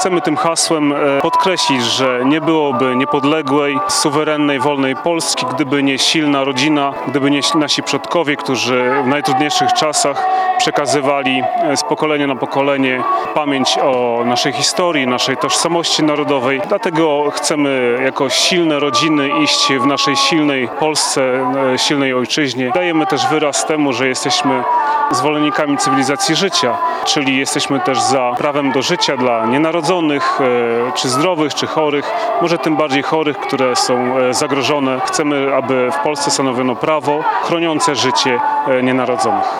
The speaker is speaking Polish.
Chcemy tym hasłem podkreślić, że nie byłoby niepodległej, suwerennej, wolnej Polski, gdyby nie silna rodzina, gdyby nie nasi przodkowie, którzy w najtrudniejszych czasach przekazywali z pokolenia na pokolenie pamięć o naszej historii, naszej tożsamości narodowej. Dlatego chcemy jako silne rodziny iść w naszej silnej Polsce, silnej ojczyźnie. Dajemy też wyraz temu, że jesteśmy zwolennikami cywilizacji życia, czyli jesteśmy też za prawem do życia dla nienarodzonych, czy zdrowych, czy chorych, może tym bardziej chorych, które są zagrożone. Chcemy, aby w Polsce stanowiono prawo chroniące życie nienarodzonych.